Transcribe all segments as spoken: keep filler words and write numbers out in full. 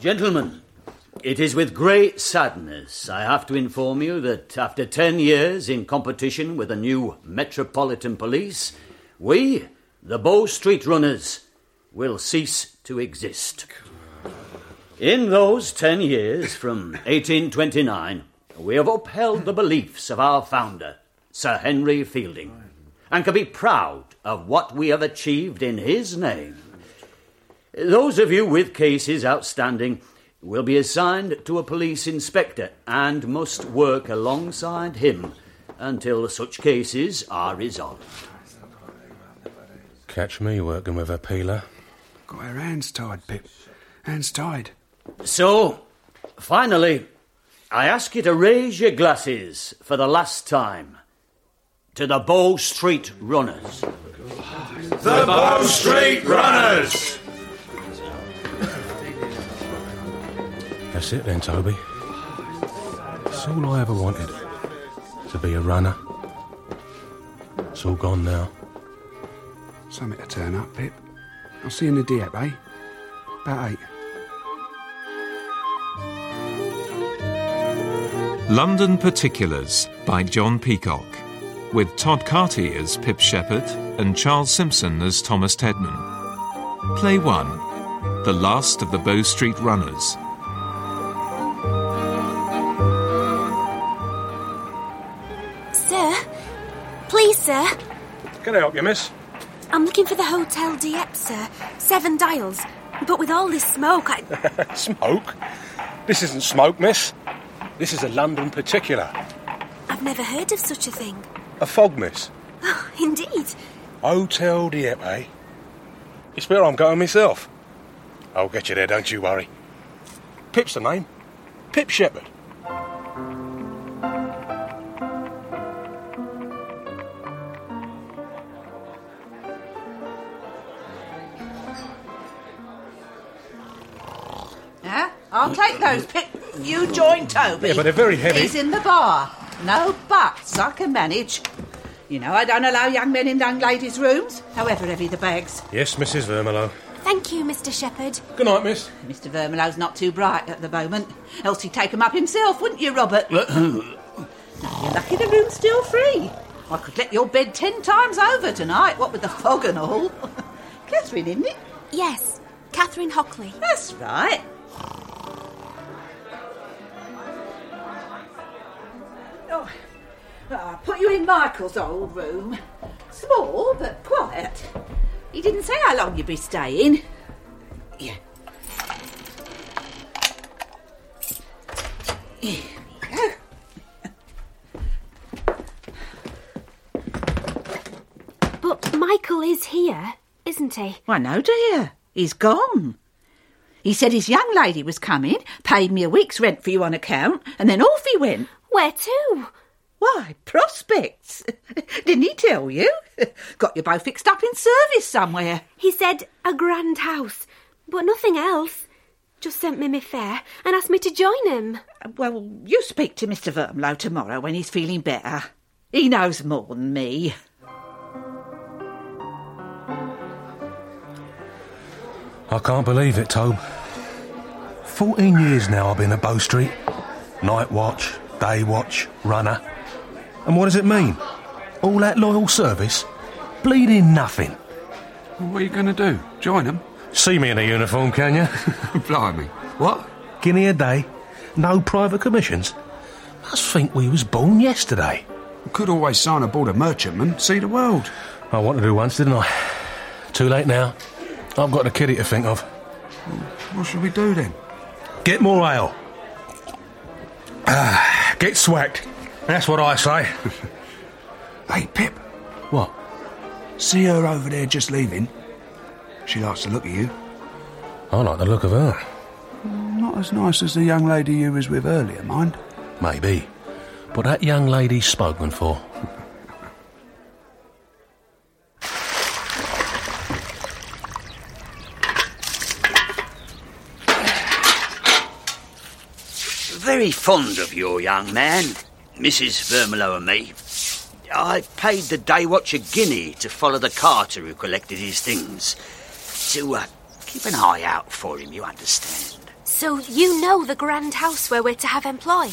Gentlemen, it is with great sadness I have to inform you that after ten years in competition with the new Metropolitan Police, we, the Bow Street Runners, will cease to exist. In those ten years, from eighteen twenty-nine, we have upheld the beliefs of our founder, Sir Henry Fielding, and can be proud of what we have achieved in his name. Those of you with cases outstanding will be assigned to a police inspector and must work alongside him until such cases are resolved. Catch me working with a peeler. Got her hands tied, Pip. Hands tied. So, finally, I ask you to raise your glasses for the last time to the Bow Street Runners. The Bow Street Runners! That's it then, Toby. It's all I ever wanted. To be a runner. It's all gone now. Something to turn up, Pip. I'll see you in the Dieppe, eh? About eight. London Particulars by John Peacock, with Todd Carty as Pip Shepherd and Charles Simpson as Thomas Tedman. Play one, The Last of the Bow Street Runners. Sir? Please, sir? Can I help you, miss? I'm looking for the Hotel Dieppe, sir. Seven dials. But with all this smoke, I... Smoke? This isn't smoke, miss. This is a London Particular. I've never heard of such a thing. A fog, miss. Oh, indeed. Hotel Dieppe, eh? It's where I'm going myself. I'll get you there, don't you worry. Pip's the name. Pip Shepherd. Yeah, I'll take those, Pip. You join Toby. Yeah, but they're very heavy. He's in the bar. No buts. I can manage. You know, I don't allow young men in young ladies' rooms, however heavy the bags. Yes, Missus Vermelo. Thank you, Mister Shepherd. Good night, miss. Mister Vermelo's not too bright at the moment. Else he'd take 'em up himself, wouldn't you, Robert? Now, you're lucky the room's still free. I could let your bed ten times over tonight, what with the fog and all. Catherine, isn't it? Yes, Catherine Hockley. That's right. Oh, I'll put you in Michael's old room. Small, but quiet. He didn't say how long you'd be staying. Yeah. Here we go. But Michael is here, isn't he? Why, no, dear. He's gone. He said his young lady was coming, paid me a week's rent for you on account, and then off he went. Where to? Why, Prospects. Didn't he tell you? Got you both fixed up in service somewhere. He said a grand house, but nothing else. Just sent me my fare and asked me to join him. Well, you speak to Mister Vermelo tomorrow when he's feeling better. He knows more than me. I can't believe it, Tobe. Fourteen years now I've been at Bow Street. Night watch, day watch, runner. And what does it mean? All that loyal service? Bleeding nothing. Well, what are you going to do? Join them? See me in a uniform, can you? Blimey. What? Guinea a day, no private commissions. Must think we was born yesterday. You could always sign aboard a merchantman, see the world. I wanted to do once, didn't I? Too late now. I've got a kiddie to think of. What should we do then? Get more ale. Ah, get swacked. That's what I say. Hey, Pip. What? See her over there just leaving? She likes to look at you. I like the look of her. Not as nice as the young lady you was with earlier, mind. Maybe. But that young lady's spoken for. Very fond of your young man, Missus Vermelo and me. I paid the day watch a guinea to follow the carter who collected his things. To uh, keep an eye out for him, you understand. So you know the grand house where we're to have employ?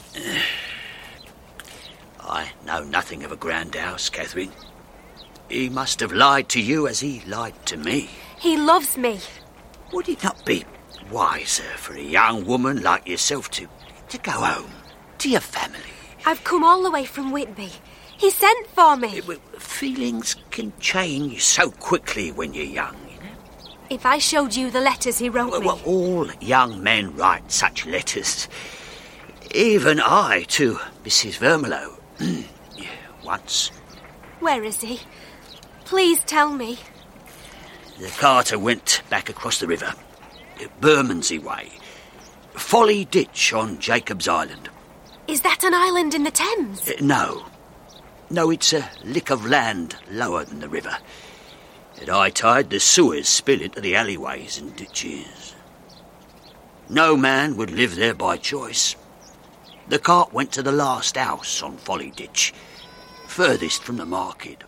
I know nothing of a grand house, Catherine. He must have lied to you as he lied to me. He loves me. Would it not be wiser for a young woman like yourself to, to go home to your family? I've come all the way from Whitby. He sent for me. Feelings can change so quickly when you're young, you know. If I showed you the letters he wrote well, me... Well, all young men write such letters. Even I, to Missus Vermelo. Once. Where is he? Please tell me. The carter went back across the river, Bermondsey way. Folly Ditch on Jacob's Island. Is that an island in the Thames? Uh, no. No, it's a lick of land lower than the river. At high tide, the sewers spill into the alleyways and ditches. No man would live there by choice. The cart went to the last house on Folly Ditch, furthest from the market.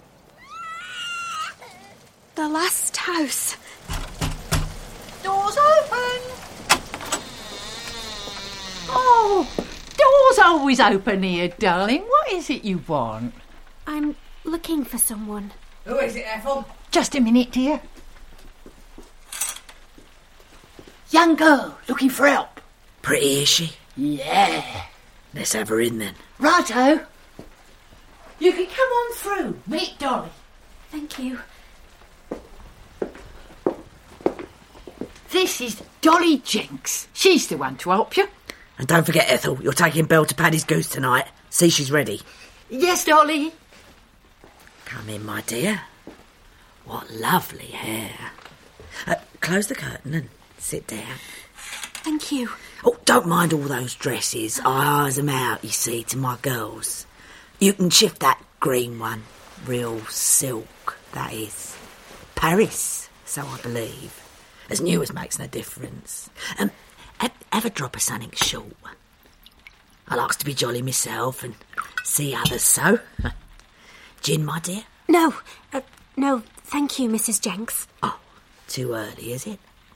The last house. Doors open! Oh, doors always open here, darling. What is it you want? I'm looking for someone. Who is it, Ethel? Just a minute, dear. Young girl, looking for help. Pretty, is she? Yeah. Let's have her in then. Righto. You can come on through. Meet Dolly. Thank you. This is Dolly Jenks. She's the one to help you. And don't forget, Ethel, you're taking Belle to Paddy's Goose tonight. See she's ready. Yes, Dolly. Come in, my dear. What lovely hair. Uh, close the curtain and sit down. Thank you. Oh, don't mind all those dresses. I eyes them out, you see, to my girls. You can shift that green one. Real silk, that is. Paris, so I believe. As new as makes no difference. Um, have, have a drop of something short. I likes to be jolly myself and see others so. Gin, my dear? No, uh, no, thank you, Missus Jenks. Oh, too early, is it?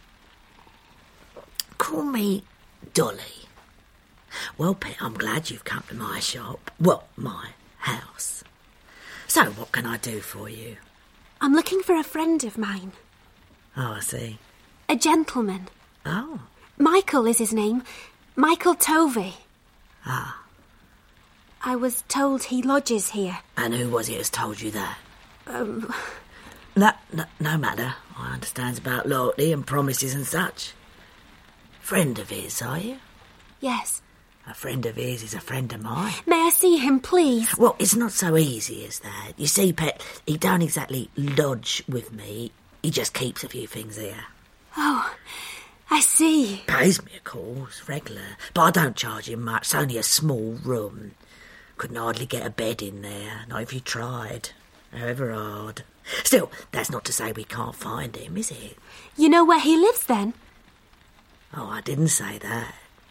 Call me Dolly. Well, pet, I'm glad you've come to my shop. Well, my house. So, what can I do for you? I'm looking for a friend of mine. Oh, I see. A gentleman. Oh. Michael is his name. Michael Tovey. Ah. I was told he lodges here. And who was it has told you that? Um... No, no, no matter. I understands about loyalty and promises and such. Friend of his, are you? Yes. A friend of his is a friend of mine. May I see him, please? Well, it's not so easy as that. You see, pet, he don't exactly lodge with me. He just keeps a few things here. Oh, I see. Pays me, of course, regular. But I don't charge him much. It's only a small room. Couldn't hardly get a bed in there, not if you tried. However hard. Still, that's not to say we can't find him, is it? You know where he lives, then? Oh, I didn't say that.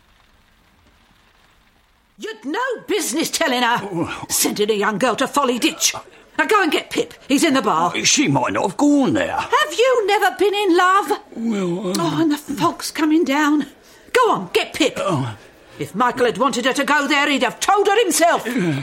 You'd no business telling her. Sending a young girl to Folly Ditch. Now go and get Pip. He's in the bar. She might not have gone there. Have you never been in love? Well, um... Oh, and the fog's coming down. Go on, get Pip. Oh. If Michael had wanted her to go there, he'd have told her himself.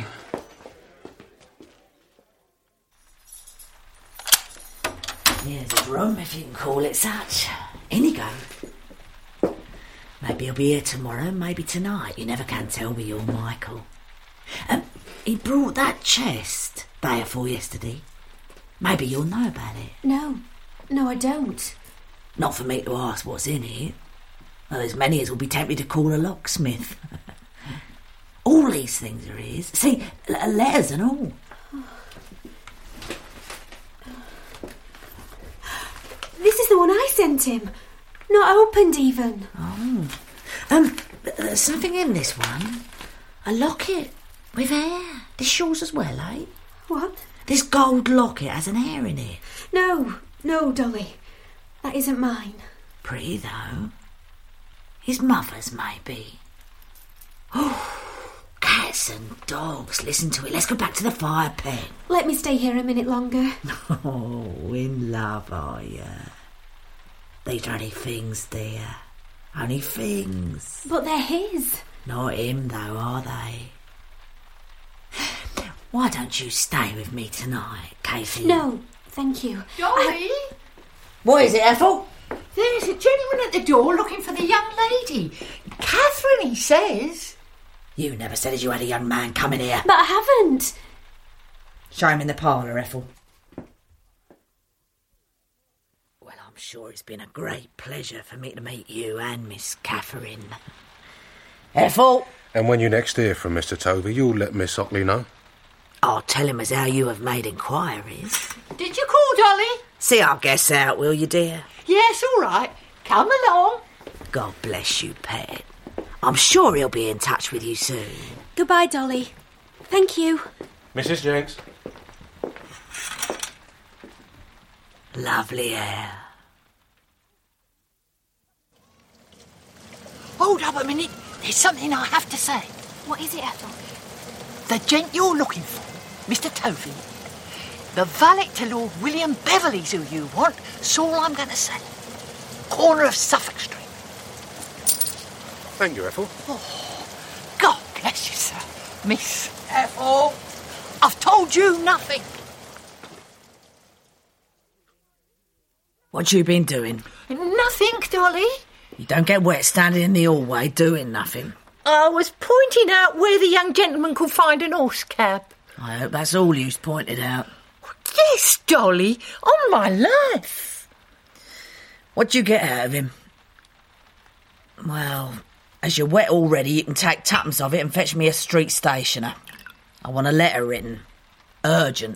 Here's his room, if you can call it such. In he go. Maybe he'll be here tomorrow, maybe tonight. You never can tell with your Michael. Um, he brought that chest day before yesterday. Maybe you'll know about it. No. No, I don't. Not for me to ask what's in it. Well, there's many as will be tempted to call a locksmith. All these things there is. See, letters and all. This is the one I sent him. Not opened even. Oh. Um, there's something in this one. A locket with hair. This yours as well, eh? What? This gold locket has an hair in it. No, no, Dolly. That isn't mine. Pretty, though. His mother's, maybe. Oh, cats and dogs. Listen to it. Let's go back to the fire pit. Let me stay here a minute longer. Oh, in love, are you? These are only things, dear. Only things. But they're his. Not him, though, are they? Why don't you stay with me tonight, Casey? No, thank you. Dolly? I... What is it, Ethel? There's a gentleman at the door looking for the young lady. Catherine, he says. You never said as you had a young man coming here. But I haven't. Show him in the parlour, Ethel. Well, I'm sure it's been a great pleasure for me to meet you and Miss Catherine. Ethel! And when you next hear from Mister Toby, you'll let Miss Ockley know. I'll tell him as how you have made inquiries. Did you call, Dolly? See our guests out, will you, dear? Yes, all right. Come along. God bless you, pet. I'm sure he'll be in touch with you soon. Goodbye, Dolly. Thank you. Missus Jenks. Lovely hair. Hold up a minute. There's something I have to say. What is it, Ethel? The gent you're looking for, Mister Toby, the valet to Lord William Beverley's who you want. That's all I'm going to say. Corner of Suffolk Street. Thank you, Ethel. Oh, God bless you, sir. Miss Ethel, I've told you nothing. What you been doing? Nothing, Dolly. You don't get wet standing in the hallway doing nothing. I was pointing out where the young gentleman could find an horse cab. I hope that's all you've pointed out. Yes, Dolly, on my life. What'd you get out of him? Well, as you're wet already, you can take tuppence of it and fetch me a street stationer. I want a letter written. Urgent.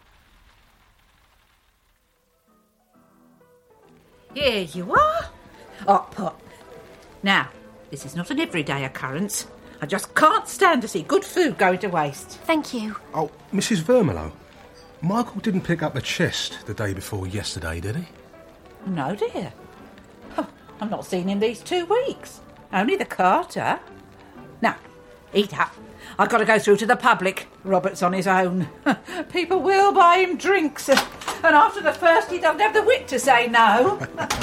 Here you are. Hot pot. Now, this is not an everyday occurrence. I just can't stand to see good food going to waste. Thank you. Oh, Missus Vermelo, Michael didn't pick up the chest the day before yesterday, did he? No, dear. Oh, I've not seen him these two weeks. Only the carter. Now, eat up. I've got to go through to the public. Robert's on his own. People will buy him drinks. And after the first, he doesn't have the wit to say no.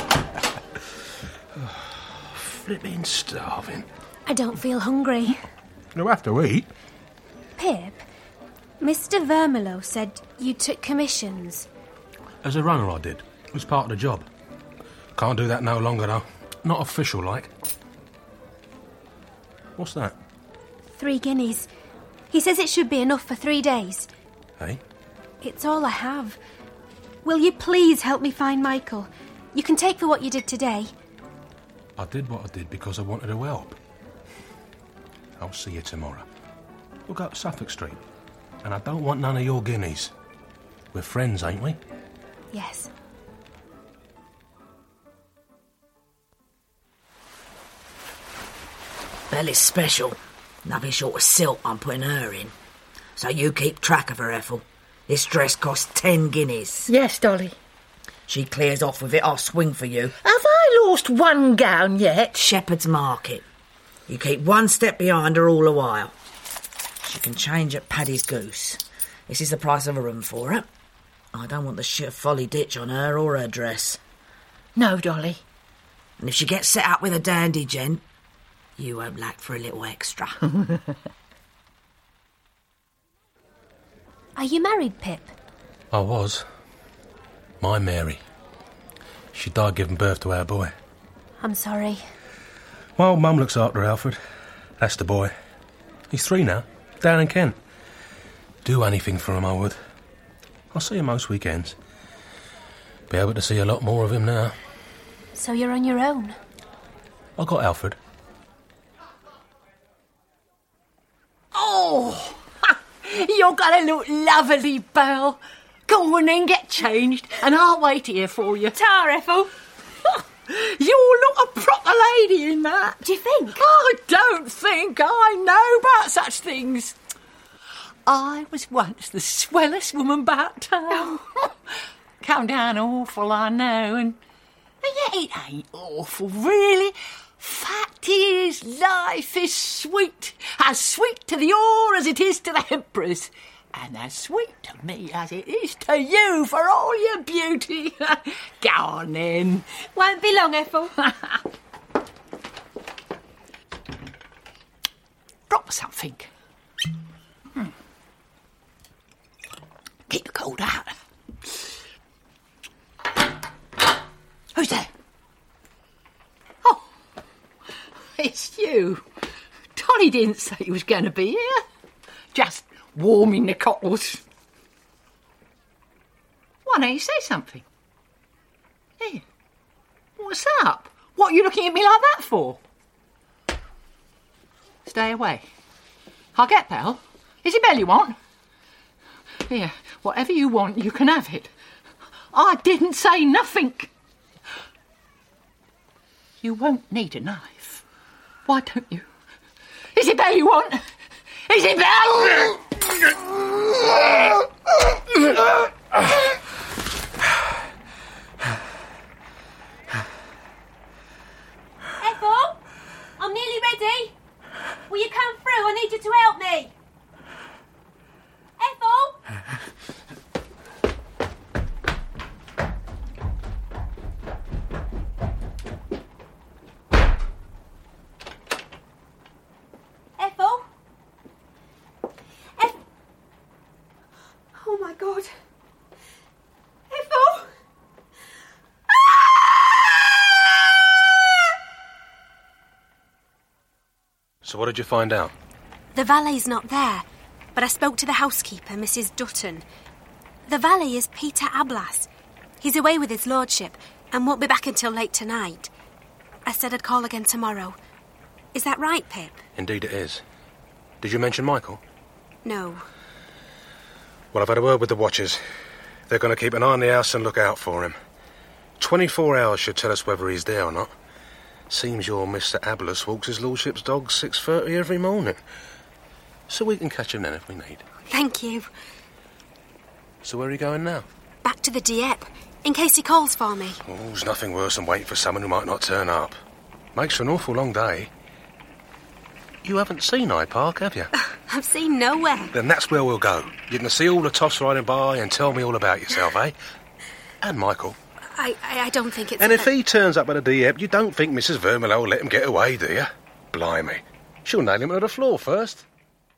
Flipping starving. I don't feel hungry. You'll have to eat. Pip, Mister Vermelo said you took commissions. As a runner, I did. It was part of the job. Can't do that no longer, though. Not official, like. What's that? Three guineas. He says it should be enough for three days. Hey? It's all I have. Will you please help me find Michael? You can take for what you did today. I did what I did because I wanted to help. I'll see you tomorrow. We'll go to Suffolk Street. And I don't want none of your guineas. We're friends, ain't we? Yes. Bella's special. Nothing short of silk I'm putting her in. So you keep track of her, Ethel. This dress costs ten guineas. Yes, Dolly. She clears off with it, I'll swing for you. Have I lost one gown yet? Shepherd's Market. You keep one step behind her all the while. She can change at Paddy's Goose. This is the price of a room for her. I don't want the shit of folly ditch on her or her dress. No, Dolly. And if she gets set up with a dandy gent, you won't lack for a little extra. Are you married, Pip? I was. My Mary. She died giving birth to our boy. I'm sorry. My old mum looks after Alfred. That's the boy. He's three now, down in Kent. Do anything for him, I would. I see him most weekends. Be able to see a lot more of him now. So you're on your own? I got Alfred. Oh, you're going to look lovely, Belle. Go on then, get changed, and I'll wait here for you. Tar, Ethel. You look a proper lady in that. Do you think? I don't think I know about such things. I was once the swellest woman about town. Come down awful, I know, and, and yet it ain't awful, really. Fact is, life is sweet, as sweet to the oar as it is to the emperors, and as sweet to me as it is to you for all your beauty. Go on then. Won't be long, Ethel. something. Hmm. Keep the cold out. Who's there? Oh, it's you. Tolly didn't say he was going to be here. Just warming the cockles. Why don't you say something? Here. What's up? What are you looking at me like that for? Stay away. I'll get Belle. Is it Belle you want? Here, whatever you want, you can have it. I didn't say nothing. You won't need a knife. Why don't you? Is it Belle you want? Is it Belle? Ethel, I'm nearly ready. Will you come through? I need you to help me. Ethel? Ethel? Eth- oh my God. Ethel? So what did you find out? The valet's not there, but I spoke to the housekeeper, Missus Dutton. The valet is Peter Ablas. He's away with his lordship and won't be back until late tonight. I said I'd call again tomorrow. Is that right, Pip? Indeed it is. Did you mention Michael? No. Well, I've had a word with the watchers. They're going to keep an eye on the house and look out for him. Twenty-four hours should tell us whether he's there or not. Seems your Mister Ablas walks his lordship's dog six thirty every morning. So we can catch him then if we need. Thank you. So where are you going now? Back to the Dieppe, in case he calls for me. Oh, there's nothing worse than waiting for someone who might not turn up. Makes for an awful long day. You haven't seen Hyde Park, have you? I've seen nowhere. Then that's where we'll go. You can see all the toffs riding by and tell me all about yourself, eh? And Michael. I, I, I don't think it's... And if he turns up at a Dieppe, you don't think Missus Vermillow will let him get away, do you? Blimey. She'll nail him to the floor first.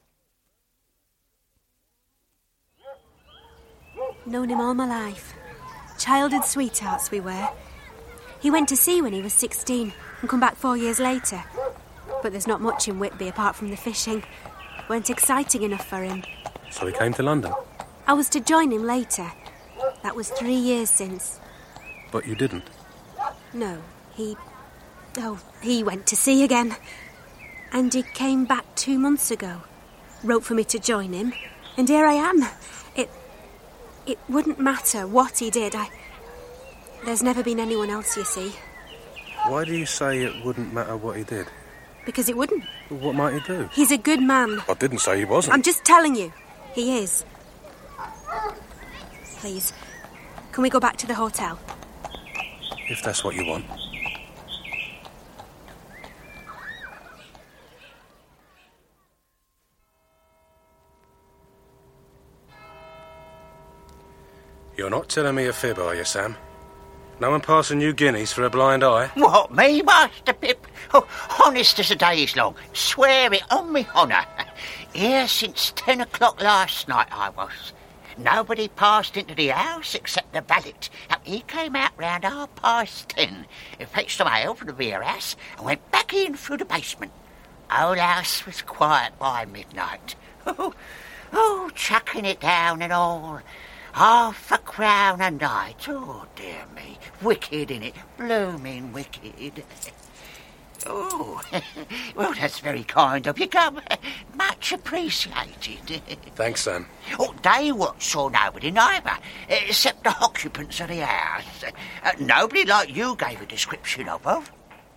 Known him all my life. Childhood sweethearts we were. He went to sea when he was sixteen and come back four years later. But there's not much in Whitby apart from the fishing. Weren't exciting enough for him. So he came to London? I was to join him later. That was three years since. But you didn't? No, he... Oh, he went to sea again. And he came back two months ago. Wrote for me to join him. And here I am. It... It wouldn't matter what he did. I... There's never been anyone else, you see. Why do you say it wouldn't matter what he did? Because it wouldn't. Well, what might he do? He's a good man. I didn't say he wasn't. I'm just telling you. He is. Please, can we go back to the hotel? If that's what you want. You're not telling me a fib, are you, Sam? No one passing you guineas for a blind eye? What, me, Master Pip? Oh, honest as the day is long. Swear it on me honour. Here since ten o'clock last night I was. Nobody passed into the house except the valet. Now, he came out round half past ten, fetched some ale from the beer house, and went back in through the basement. Whole house was quiet by midnight. Oh, oh, chucking it down and all. Half a crown a night. Oh, dear me. Wicked, innit? Blooming wicked. Oh, well, that's very kind of you, Gum. Much appreciated. Thanks, Sam. Oh, they weren't saw nobody neither, except the occupants of the house. Uh, nobody like you gave a description of her.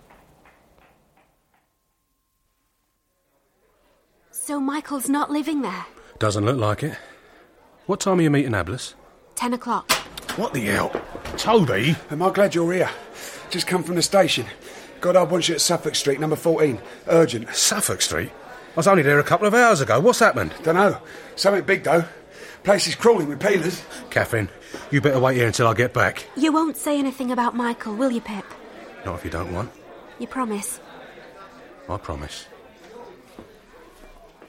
So Michael's not living there? Doesn't look like it. What time are you meeting Ablas? Ten o'clock. What the hell? Toby? Am I glad you're here? Just come from the station. Goddard wants you at Suffolk Street, number fourteen. Urgent. Suffolk Street? I was only there a couple of hours ago. What's happened? Dunno. Something big, though. Place is crawling with peelers. Catherine, you better wait here until I get back. You won't say anything about Michael, will you, Pip? Not if you don't want. You promise? I promise.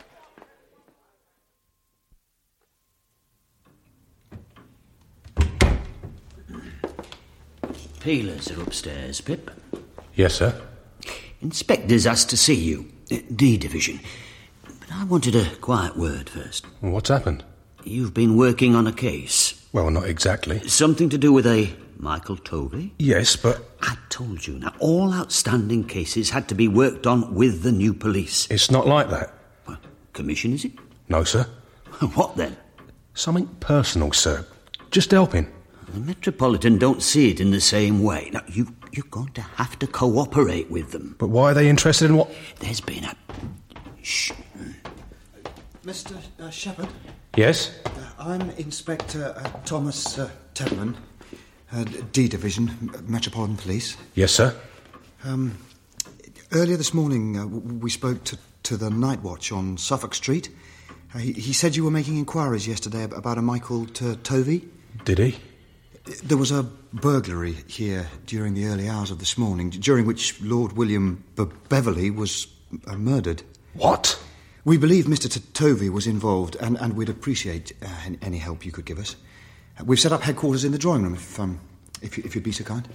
Peelers are upstairs, Pip. Yes, sir. Inspector's asked to see you. D Division. But I wanted a quiet word first. What's happened? You've been working on a case. Well, not exactly. Something to do with a Michael Tovey? Yes, but... I told you. Now, all outstanding cases had to be worked on with the new police. It's not like that. Well, commission, is it? No, sir. What then? Something personal, sir. Just helping. The Metropolitan don't see it in the same way. Now, you, you're going to have to cooperate with them. But why are they interested in what... There's been a... Shh. Mister Uh, Shepherd? Yes? Uh, I'm Inspector uh, Thomas uh, Tedman, uh, D Division, Metropolitan Police. Yes, sir. Um, earlier this morning, uh, we spoke to, to the Night Watch on Suffolk Street. Uh, he, he said you were making inquiries yesterday about a Michael T- Tovey. Did he? There was a burglary here during the early hours of this morning, during which Lord William Be- Beverley was uh, murdered. What? We believe Mister T- Tovey was involved, and, and we'd appreciate uh, any help you could give us. Uh, we've set up headquarters in the drawing room, if, um, if, you, if you'd be so kind.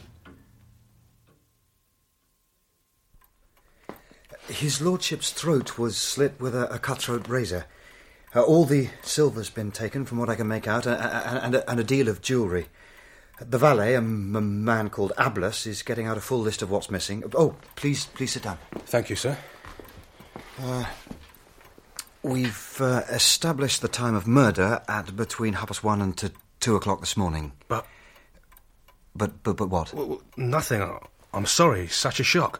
His lordship's throat was slit with a, a cutthroat razor. Uh, all the silver's been taken, from what I can make out, uh, uh, and, a, and a deal of jewellery. The valet, a, m- a man called Ablus, is getting out a full list of what's missing. Oh, please, please sit down. Thank you, sir. Uh... We've uh, established the time of murder at between half past one and to two o'clock this morning. But... But, but, but what? Well, nothing. I'm sorry. Such a shock.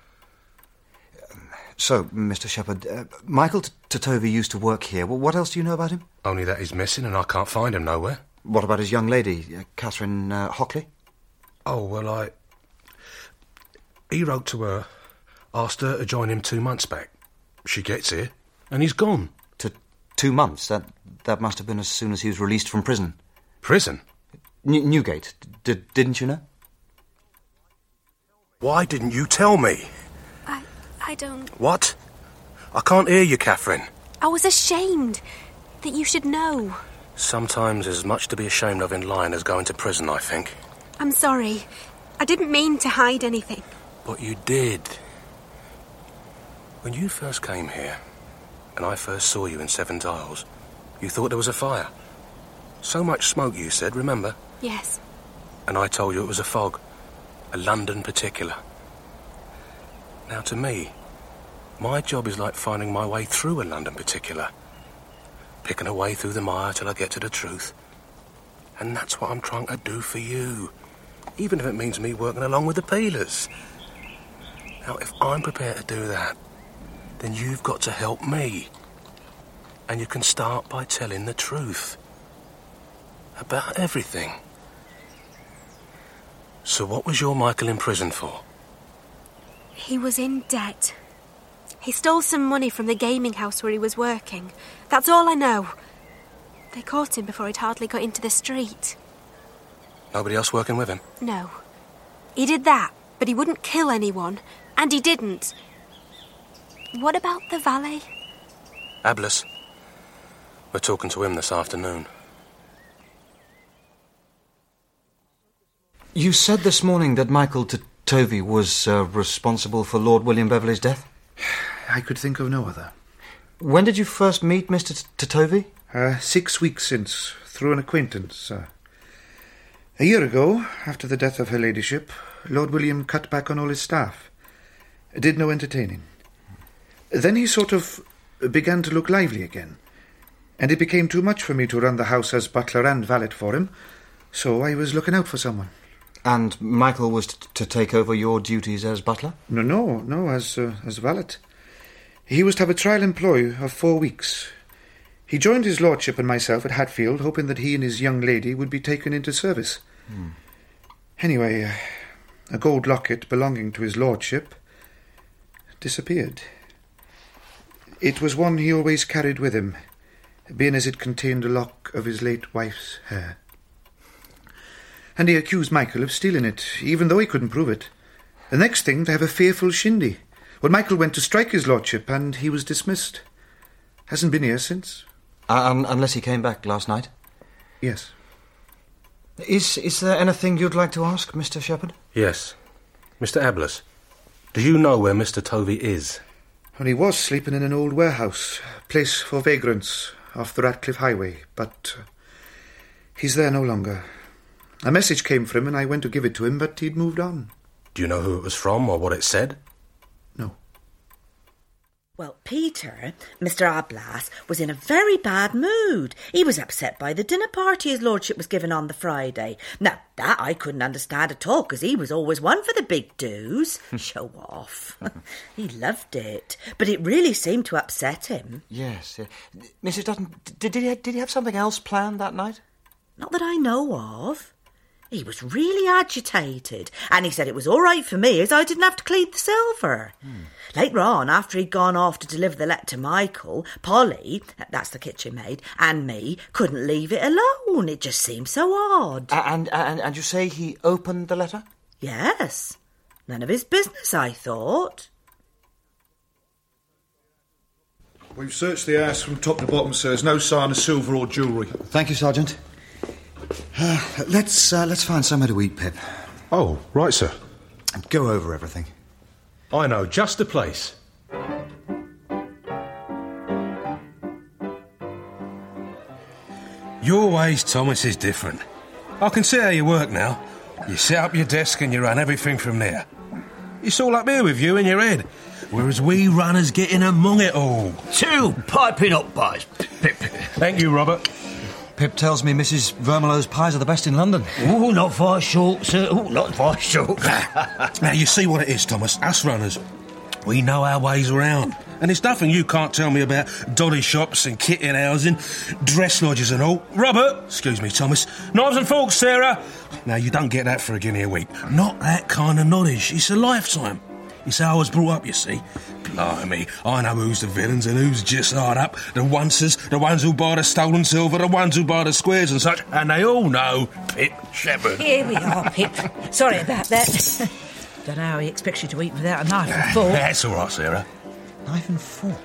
So, Mister Shepherd, uh, Michael T- Tovey used to work here. Well, what else do you know about him? Only that he's missing and I can't find him nowhere. What about his young lady, uh, Catherine uh, Hockley? Oh, well, I... He wrote to her, asked her to join him two months back. She gets here. And he's gone. To two months? That that must have been as soon as he was released from prison. Prison? N- Newgate. D- didn't you know? Why didn't you tell me? I... I don't... What? I can't hear you, Catherine. I was ashamed that you should know. Sometimes there's as much to be ashamed of in lying as going to prison, I think. I'm sorry. I didn't mean to hide anything. But you did. When you first came here... and I first saw you in Seven Dials, you thought there was a fire. So much smoke, you said, remember? Yes. And I told you it was a fog. A London particular. Now, to me, my job is like finding my way through a London particular. Picking a way through the mire till I get to the truth. And that's what I'm trying to do for you. Even if it means me working along with the peelers. Now, if I'm prepared to do that, then you've got to help me. And you can start by telling the truth. About everything. So what was your Michael in prison for? He was in debt. He stole some money from the gaming house where he was working. That's all I know. They caught him before he'd hardly got into the street. Nobody else working with him? No. He did that, but he wouldn't kill anyone. And he didn't. What about the valet? Ablus. We're talking to him this afternoon. You said this morning that Michael T- Tovey was uh, responsible for Lord William Beverley's death? I could think of no other. When did you first meet Mister T- Tovey? Uh, six weeks since, through an acquaintance. Uh, a year ago, after the death of her ladyship, Lord William cut back on all his staff. Did no entertaining. Then he sort of began to look lively again, and it became too much for me to run the house as butler and valet for him, so I was looking out for someone. And Michael was t- to take over your duties as butler? No, no, no, as uh, as valet. He was to have a trial employ of four weeks. He joined his lordship and myself at Hatfield, hoping that he and his young lady would be taken into service. Hmm. Anyway, uh, a gold locket belonging to his lordship disappeared. It was one he always carried with him, being as it contained a lock of his late wife's hair. And he accused Michael of stealing it, even though he couldn't prove it. The next thing, they have a fearful shindy. Well, Michael went to strike his lordship, and he was dismissed. Hasn't been here since. Uh, um, unless he came back last night? Yes. Is is there anything you'd like to ask, Mister Shepherd? Yes. Mister Ablus, do you know where Mister Tovey is? Well, he was sleeping in an old warehouse, place for vagrants, off the Ratcliffe Highway, but uh, he's there no longer. A message came for him and I went to give it to him, but he'd moved on. Do you know who it was from or what it said? No. Well, Peter, Mister Ablas, was in a very bad mood. He was upset by the dinner party his lordship was giving on the Friday. Now, that I couldn't understand at all, because he was always one for the big do's. Show off. He loved it, but it really seemed to upset him. Yes. Uh, Missus Dutton, did, did, he, did he have something else planned that night? Not that I know of. He was really agitated, and he said it was all right for me as I didn't have to clean the silver. Hmm. Later on, after he'd gone off to deliver the letter to Michael, Polly, that's the kitchen maid, and me couldn't leave it alone. It just seemed so odd. Uh, and, and and you say he opened the letter? Yes. None of his business, I thought. We've searched the house from top to bottom, sir. There's no sign of silver or jewellery. Thank you, Sergeant. Uh, let's uh, let's find somewhere to eat, Pip. Oh, right, sir. And go over everything. I know just the place. Your ways, Thomas, is different. I can see how you work now. You set up your desk and you run everything from there. It's all up here with you in your head, whereas we runners get in among it all. Two piping up pies. Pip. Thank you, Robert. Pip tells me Missus Vermelow's pies are the best in London. Oh, not far short, sir. Oh, not far short. Now, you see what it is, Thomas. Us runners, we know our ways around. And there's nothing you can't tell me about dolly shops and kitten housing, dress lodges and all. Robert, excuse me, Thomas. Knives and forks, Sarah. Now, you don't get that for a guinea a week. Not that kind of knowledge. It's a lifetime. It's how I was brought up, you see. Blimey, I know who's the villains and who's just hard up. The oncers, the ones who buy the stolen silver, the ones who buy the squares and such. And they all know Pip Shepherd. Here we are, Pip. Sorry about that. Don't know how he expects you to eat without a knife and fork. That's all right, Sarah. Knife and fork?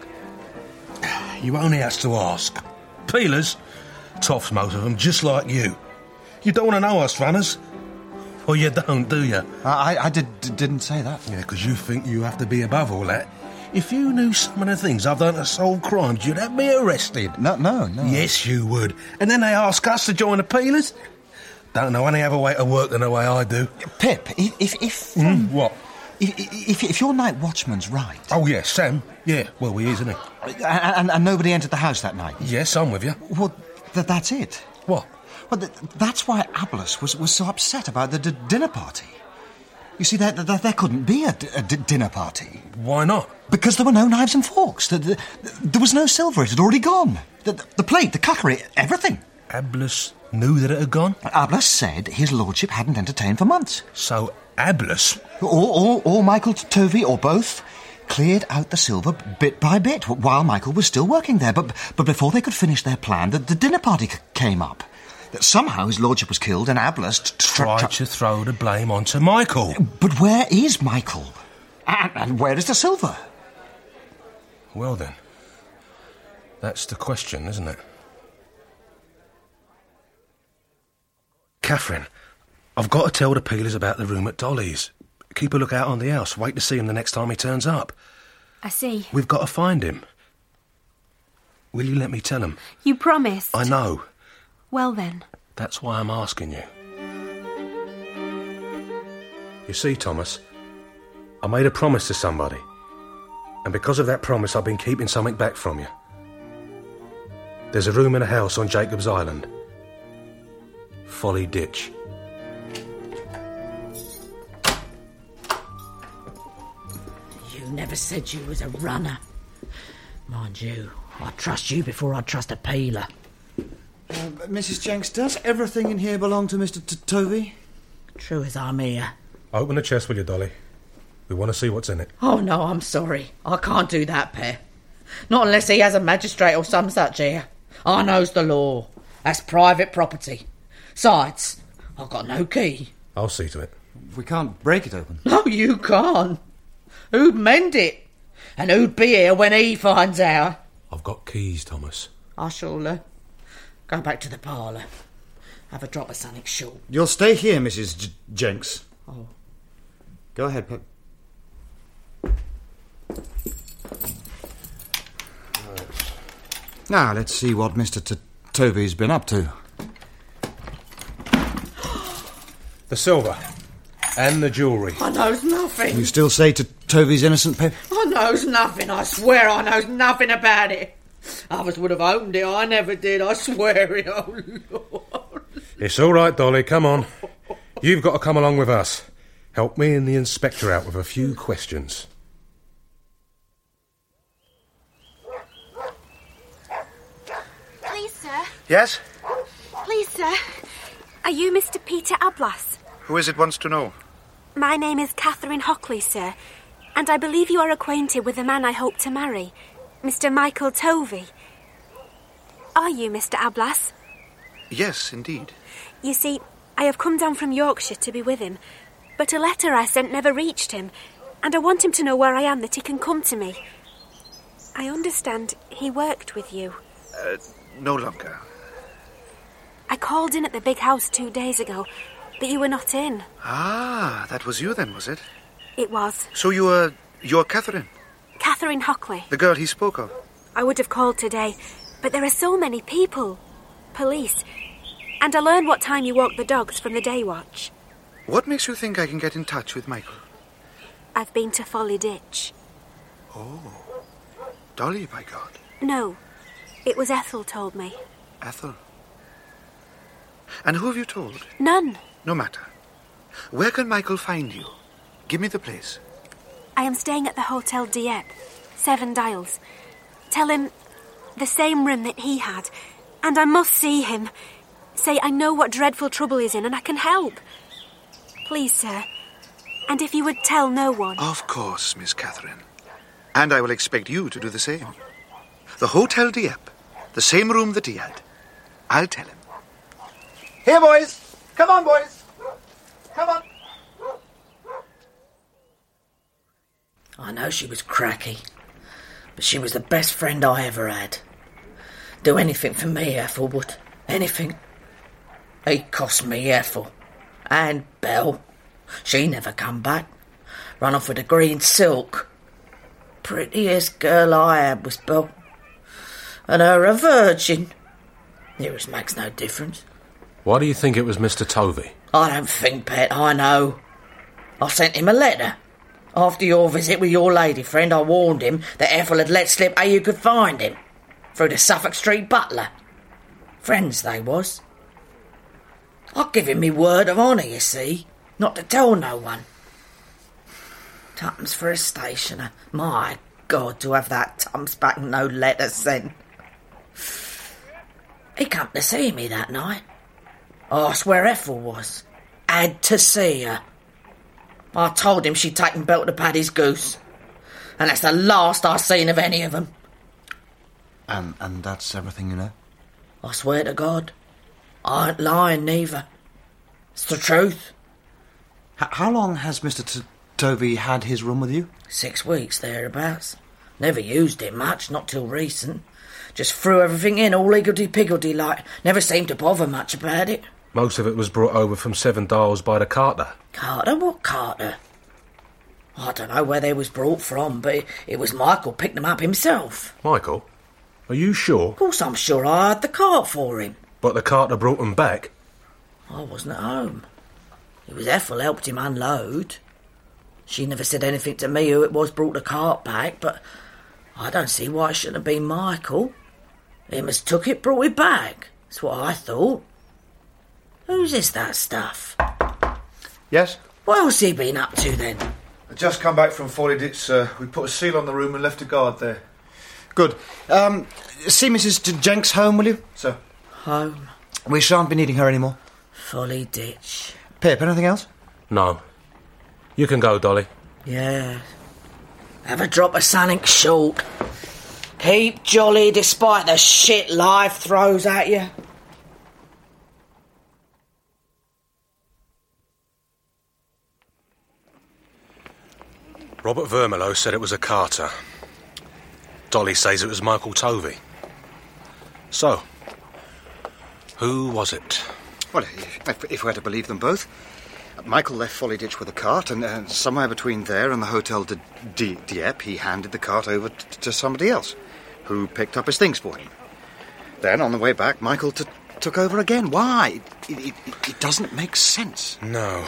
You only has to ask. Peelers, toffs most of them, just like you. You don't want to know us runners. Well, you don't, do you? I, I did, didn't say that. Yeah, because you think you have to be above all that. If you knew some of the things I've done to solve crimes, you'd have me arrested. No, no, no. Yes, you would. And then they ask us to join the Peelers? Don't know any other way to work than the way I do. Pip, if... if, if um, mm, what? If, if, if your night watchman's right... Oh, yes, Sam. Yeah, well, he is, isn't he? And, and, and nobody entered the house that night? Yes, I'm with you. Well, th- that's it. What? Well, th- that's why Ablus was, was so upset about the d- dinner party. You see, there, there, there couldn't be a, d- a d- dinner party. Why not? Because there were no knives and forks. The, the, there was no silver. It had already gone. The, the, the plate, the cutlery, everything. Ablus knew that it had gone? Ablus said his lordship hadn't entertained for months. So Ablus... Or, or, or Michael Tovey, or both, cleared out the silver bit by bit while Michael was still working there. But, but before they could finish their plan, the, the dinner party c- came up. Somehow his lordship was killed and Ablus... T- tried tra- to throw the blame onto Michael. But where is Michael? And, and where is the silver? Well then, that's the question, isn't it? Catherine, I've got to tell the Peelers about the room at Dolly's. Keep a lookout on the house. Wait to see him the next time he turns up. I see. We've got to find him. Will you let me tell him? You promised. I know. Well then. That's why I'm asking you. You see, Thomas, I made a promise to somebody. And because of that promise, I've been keeping something back from you. There's a room in a house on Jacob's Island. Folly Ditch. You never said you was a runner. Mind you, I'd trust you before I'd trust a peeler. Uh, Missus Jenks, does everything in here belong to Mister T- Tovey? True as I'm here. Open the chest, will you, Dolly? We want to see what's in it. Oh, no, I'm sorry. I can't do that, Pear. Not unless he has a magistrate or some such here. I knows the law. That's private property. Besides, I've got no key. I'll see to it. We can't break it open. No, you can't. Who'd mend it? And who'd be here when he finds out? I've got keys, Thomas. I shall uh, go back to the parlour. Have a drop of something short. You'll stay here, Missus J- Jenks. Oh. Go ahead, Pip. Now, let's see what Mister T- Toby's been up to. The silver. And the jewellery. I knows nothing. You still say to Toby's innocent, Pip? I knows nothing. I swear I knows nothing about it. Others would have owned it. I never did. I swear it. Oh, Lord. It's all right, Dolly. Come on. You've got to come along with us. Help me and the inspector out with a few questions. Please, sir. Yes? Please, sir. Are you Mister Peter Ablas? Who is it wants to know? My name is Catherine Hockley, sir, and I believe you are acquainted with the man I hope to marry, Mister Michael Tovey. Are you Mister Ablas? Yes, indeed. You see, I have come down from Yorkshire to be with him, but a letter I sent never reached him, and I want him to know where I am that he can come to me. I understand he worked with you. Uh, no longer. I called in at the big house two days ago, but you were not in. Ah, that was you then, was it? It was. So you were... you're Catherine? Catherine Hockley. The girl he spoke of? I would have called today, but there are so many people. Police. And I learned what time you walk the dogs from the day watch. What makes you think I can get in touch with Michael? I've been to Folly Ditch. Oh. Dolly, by God. No. It was Ethel told me. Ethel? And who have you told? None. No matter. Where can Michael find you? Give me the place. I am staying at the Hotel Dieppe, Seven Dials. Tell him the same room that he had, and I must see him. Say I know what dreadful trouble he's in and I can help. Please, sir. And if you would tell no one. Of course, Miss Catherine. And I will expect you to do the same. The Hotel Dieppe, the same room that he had. I'll tell him. Here, boys. Come on, boys. Come on. I know she was cracky, but she was the best friend I ever had. Do anything for me, Ethel would. Anything. He cost me Ethel. And Belle. She never come back. Run off with the green silk. Prettiest girl I had was Belle. And her a virgin. Nearest makes no difference. Why do you think it was Mister Tovey? I don't think, Pet, I know. I sent him a letter. After your visit with your lady friend, I warned him that Ethel had let slip how you could find him. Through the Suffolk Street butler. Friends they was. I give him me word of honour, you see, not to tell no one. Tuppence for a stationer. My God, to have that tums back and no letter sent. He come to see me that night. Asked where Ethel was. Had to see her. I told him she'd taken Belt to Paddy's goose. And that's the last I seen of any of them. And, and that's everything you know? I swear to God. I ain't lying neither. It's the truth. H- how long has Mister T- Tovey had his room with you? Six weeks, thereabouts. Never used it much, not till recent. Just threw everything in, all higgledy-piggledy like. Never seemed to bother much about it. Most of it was brought over from Seven Dials by the carter. Carter? What carter? I don't know where they was brought from, but it, it was Michael picked them up himself. Michael? Are you sure? Of course I'm sure I had the cart for him. But the carter brought them back? I wasn't at home. It was Ethel helped him unload. She never said anything to me who it was brought the cart back, but I don't see why it shouldn't have been Michael. Him as took it, brought it back. That's what I thought. Whose is that stuff? Yes? What else he been up to then? I just come back from Folly Ditch, sir. We put a seal on the room and left a guard there. Good. Um, see Missus J- Jenks home, will you? Sir. Home. We shan't be needing her anymore. Folly Ditch. Pip, anything else? No. You can go, Dolly. Yeah. Have a drop of something short. Keep jolly despite the shit life throws at you. Robert Vermelo said it was a carter. Dolly says it was Michael Tovey. So, who was it? Well, if, if we're to believe them both, Michael left Folly Ditch with a cart, and uh, somewhere between there and the Hotel de D- Dieppe, he handed the cart over t- to somebody else, who picked up his things for him. Then, on the way back, Michael t- took over again. Why? It, it, it, it doesn't make sense. No.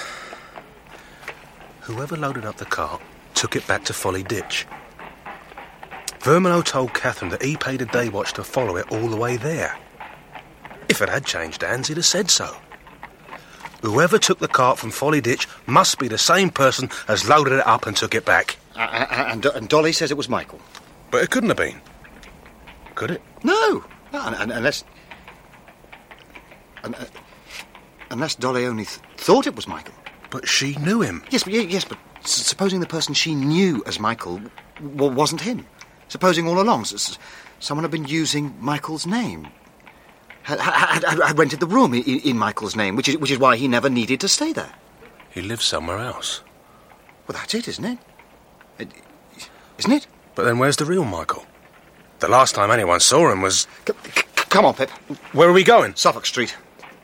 Whoever loaded up the cart took it back to Folly Ditch. Vermilo told Catherine that he paid a day watch to follow it all the way there. If it had changed hands, he'd have said so. Whoever took the cart from Folly Ditch must be the same person as loaded it up and took it back. Uh, and, and Dolly says it was Michael. But it couldn't have been. Could it? No. no and, and, unless... And, uh, unless Dolly only th- thought it was Michael. But she knew him. Yes, but, yes, but s- supposing the person she knew as Michael w- wasn't him. Supposing all along s- someone had been using Michael's name. Had, had, had, had rented the room in, in Michael's name, which is, which is why he never needed to stay there. He lives somewhere else. Well, that's it, isn't it? it isn't it? But then where's the real Michael? The last time anyone saw him was... C- c- come on, Pip. Where are we going? Suffolk Street.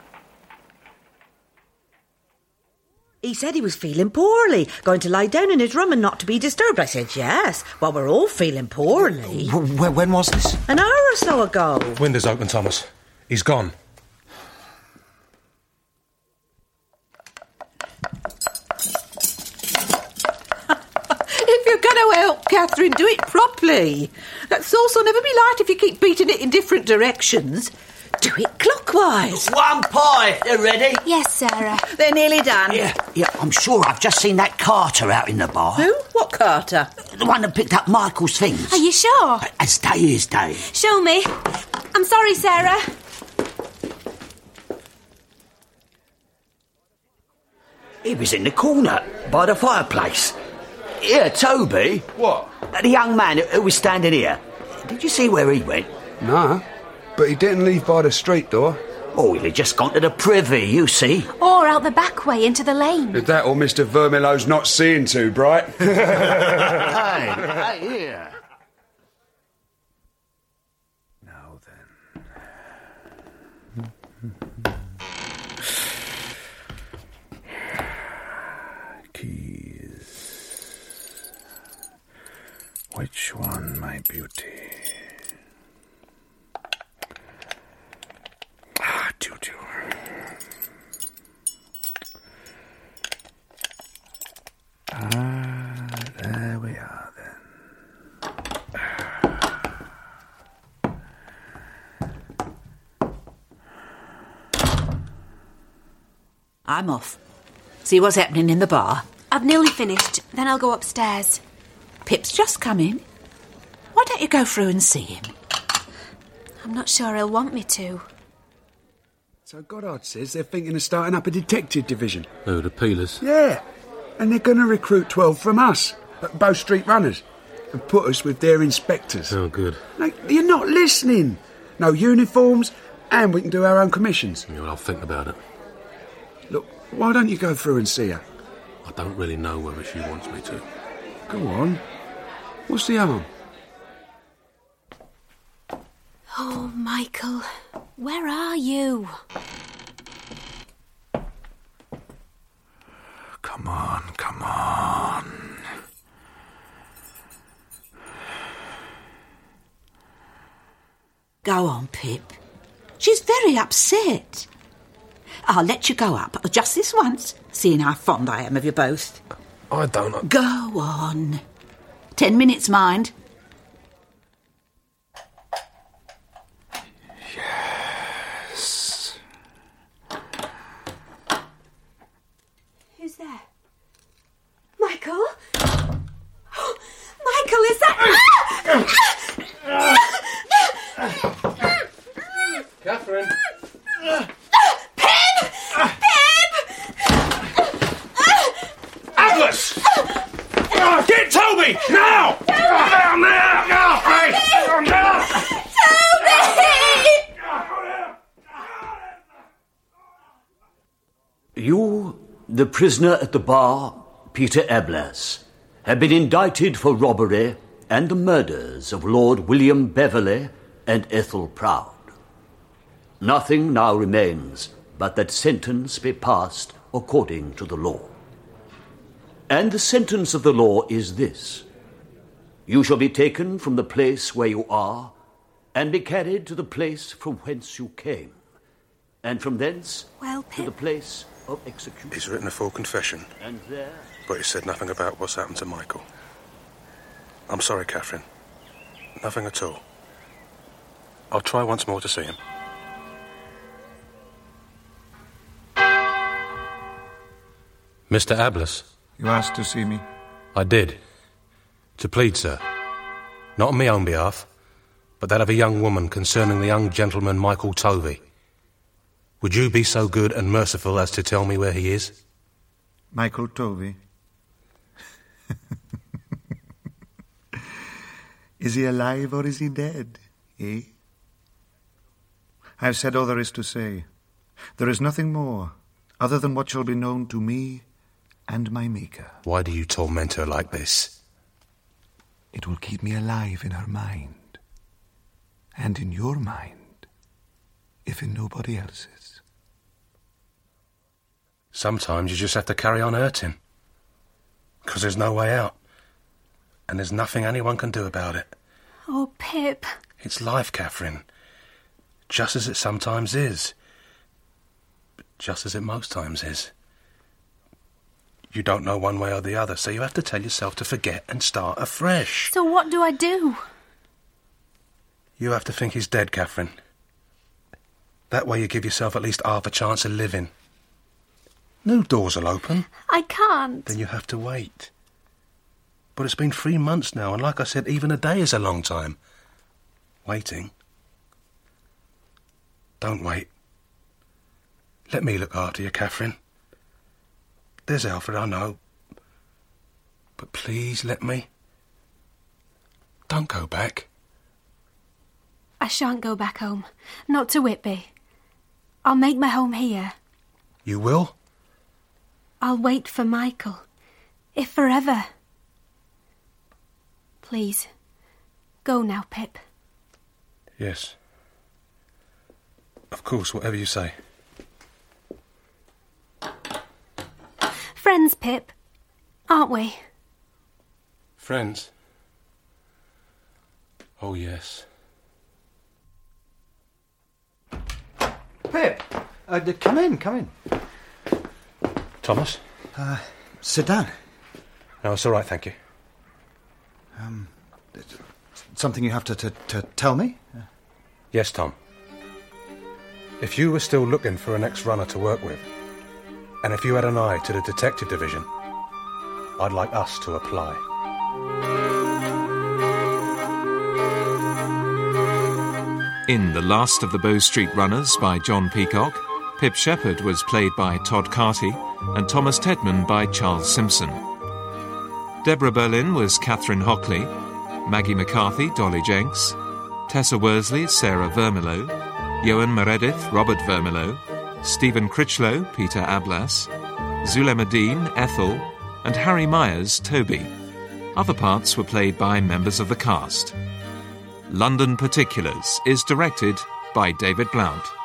He said he was feeling poorly, going to lie down in his room and not to be disturbed. I said, yes. Well, we're all feeling poorly. W- when was this? An hour or so ago. Window's open, Thomas. He's gone. If you're going to help Catherine, do it properly. That sauce will never be light if you keep beating it in different directions. Do it clockwise. One pie. They're ready? Yes, Sarah. They're nearly done. Yeah, yeah, I'm sure I've just seen that Carter out in the bar. Who? What Carter? The one that picked up Michael's things. Are you sure? As day is day. Show me. I'm sorry, Sarah. He was in the corner, by the fireplace. Here, Toby. What? The young man who was standing here. Did you see where he went? No, but he didn't leave by the street door. Oh, he'd just gone to the privy, you see. Or out the back way into the lane. Is that all Mister Vermilo's not seeing too bright? hey, hey, here. Now then. Keys. Which one, my beauty? Ah, Juju. Ah, there we are then. I'm off. See what's happening in the bar. I've nearly finished. Then I'll go upstairs. Pip's just come in. Why don't you go through and see him? I'm not sure he'll want me to. So Goddard says they're thinking of starting up a detective division. Oh, the Peelers? Yeah, and they're going to recruit twelve from us, at Bow Street Runners, and put us with their inspectors. Oh, good. Like, you're not listening. No uniforms, and we can do our own commissions. Yeah, well, I'll think about it. Look, why don't you go through and see her? I don't really know whether she wants me to. Go on. What's the harm? Oh, Michael, where are you? Come on, come on. Go on, Pip. She's very upset. I'll let you go up, just this once, seeing how fond I am of you both. I don't... Go on. Ten minutes, mind. Yes. Who's there? Michael? Oh, Michael, is that... Catherine! Pip! Pip! Atlas! Oh, get Toby! Now! Now, now! Now, Frank! Now! You, the prisoner at the bar, Peter Eblas, have been indicted for robbery and the murders of Lord William Beverley and Ethel Proud. Nothing now remains but that sentence be passed according to the law. And the sentence of the law is this: you shall be taken from the place where you are, and be carried to the place from whence you came, and from thence well, to the place of execution. He's written a full confession, and there... but he said nothing about what's happened to Michael. I'm sorry, Catherine. Nothing at all. I'll try once more to see him. Mister Ablas. You asked to see me? I did. To plead, sir. Not on my own behalf, but that of a young woman concerning the young gentleman Michael Tovey. Would you be so good and merciful as to tell me where he is? Michael Tovey? Is he alive or is he dead, eh? I've said all there is to say. There is nothing more, other than what shall be known to me and my Maker. Why do you torment her like this? It will keep me alive in her mind, and in your mind, if in nobody else's. Sometimes you just have to carry on hurting, because there's no way out, and there's nothing anyone can do about it. Oh, Pip. It's life, Catherine. Just as it sometimes is. But just as it most times is. You don't know one way or the other, so you have to tell yourself to forget and start afresh. So what do I do? You have to think he's dead, Catherine. That way you give yourself at least half a chance of living. New doors will open. I can't. Then you have to wait. But it's been three months now, and like I said, even a day is a long time. Waiting. Don't wait. Let me look after you, Catherine. There's Alfred, I know. But please let me. Don't go back. I shan't go back home. Not to Whitby. I'll make my home here. You will? I'll wait for Michael. If forever. Please, go now, Pip. Yes. Of course, whatever you say. Friends, Pip, aren't we? Friends? Oh, yes. Pip, uh, d- come in, come in. Thomas? Uh, sit down. No, it's all right, thank you. Um, something you have to, to, to tell me? Yes, Tom. If you were still looking for an ex-runner to work with, and if you had an eye to the detective division, I'd like us to apply. In The Last of the Bow Street Runners by John Peacock, Pip Shepherd was played by Todd Carty and Thomas Tedman by Charles Simpson. Deborah Berlin was Catherine Hockley, Maggie McCarthy, Dolly Jenks, Tessa Worsley, Sarah Vermillow, Johan Meredith, Robert Vermillow, Stephen Critchlow, Peter Ablas, Zulema Dean, Ethel, and Harry Myers, Toby. Other parts were played by members of the cast. London Particulars is directed by David Blount.